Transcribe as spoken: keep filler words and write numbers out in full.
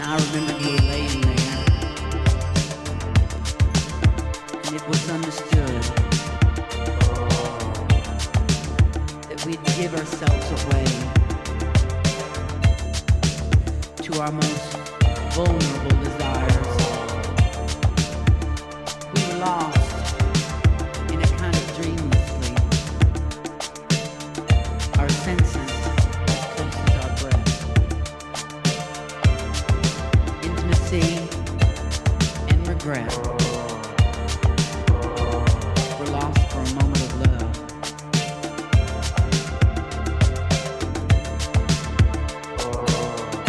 I remember you were laying there, and it was understood that we'd give ourselves away to our most vulnerable desires. We were lost in a kind of dreamless sleep. Our senses as close as our breath. Intimacy and regret.